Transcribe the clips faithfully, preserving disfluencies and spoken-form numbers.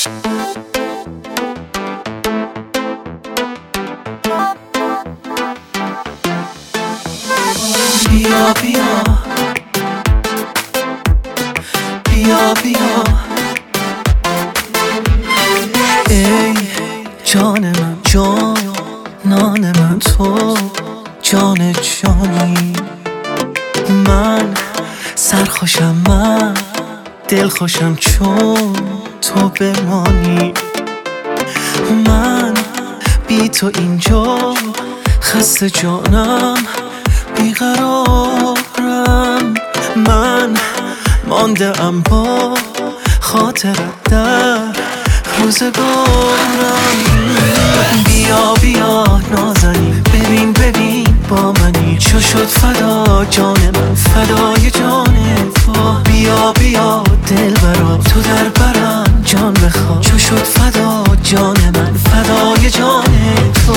بیا بیا بیا بیا ای جان من، جانان من، تو جان جانی. من سرخوشم، من دلخوشم چون تو بمانی. من بی تو اینجا خسته جانم، بیقرارم. من مانده ام با خاطرت در روزگارم. بیا بیا نازنین، ببین ببین با منی، چو شد فدا جان من، فدای جان تو. بیا بیا دلبرا تو در برم، جان بخواه، چو شد فدا جان من، فدای جان تو.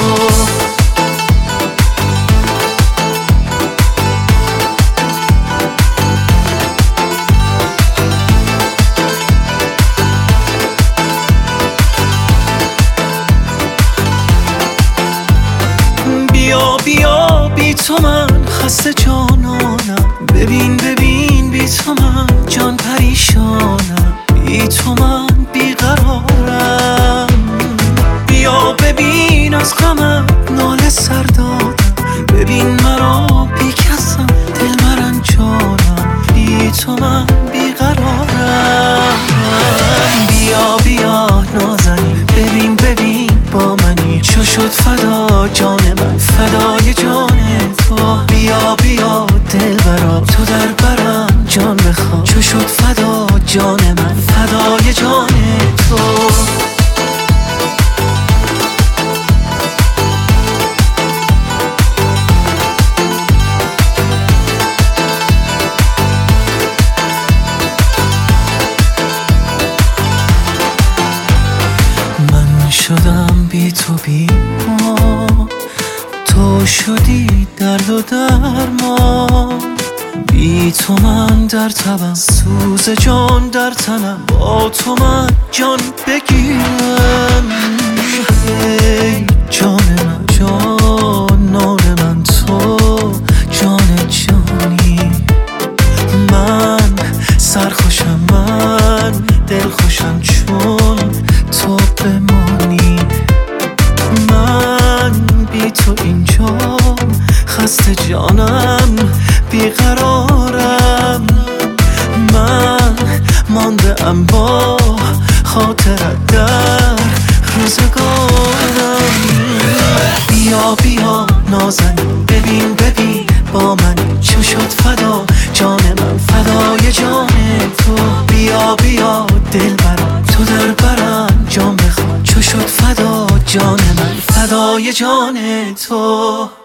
بیا بیا بی تو من خسته جانانم، ببین ببین بی تو من جان پریشانم، بی تو من بیقرارم. بیا ببین از غمم ناله سر دادم، ببین مرا بی کسم دل مرنجانم، بی تو من بیقرارم. بیا بیا نازنین، ببین ببین با منی، چو شد فدا جان من، فدای جان تو. بیا بیا دلبرا تو در برم، جان بخواه، چو شد فدا جان من، فدای جان تو. من شدم بی تو بی ما، تو شدی درد و درمان. بی تو من در تبم، سوز جان در تنم، با تو من جان بگیرم. ای جان من، جانان من، تو جان جانی. من سرخوشم، من دلخوشم چون تو بمانی. من بی تو اینجا خسته جانم، بیقرارم. من مانده ام با خاطرت در روزگارم. بیا بیا نازنین، ببین ببین با من، چو شد فدا جان من، فدای جان تو. بیا بیا دلبرا تو در برم، جان بخواه، چو شد فدا جان من، فدای جان تو.